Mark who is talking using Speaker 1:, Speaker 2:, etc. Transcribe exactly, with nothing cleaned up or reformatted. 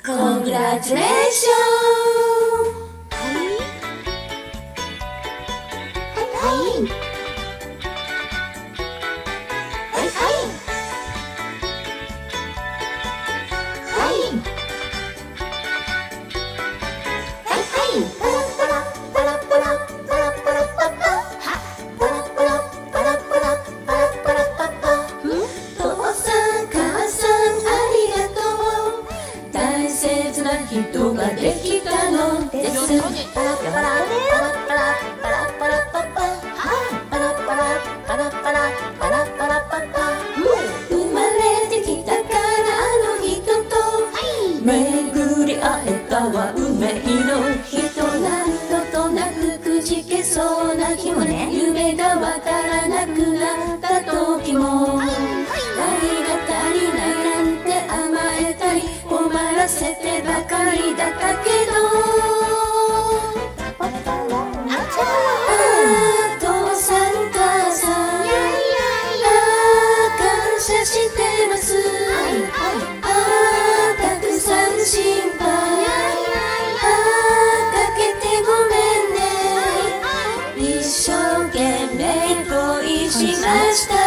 Speaker 1: Congratulations!
Speaker 2: はいはいはいはいパラパラパラパラパラパラパパはパラパラパラパラパラパラパパ
Speaker 1: 父さん母さんありがとう。大切な人ができたのです。
Speaker 2: パラパラパラパラパラパラパパはパラパラパラパラパラパラパパ
Speaker 1: 生まれてきたからあの人と巡り会えたわ運命の人。何度となくくじけそうな日もね、夢がわからなくなった時も愛が足りないなんて甘えたり困らせてばかりだったけど、
Speaker 2: パラパラあちゃ
Speaker 1: あー父さん母さんあー感謝してます。あーたくさん心配あーかけてごめんね。一生懸命恋しました。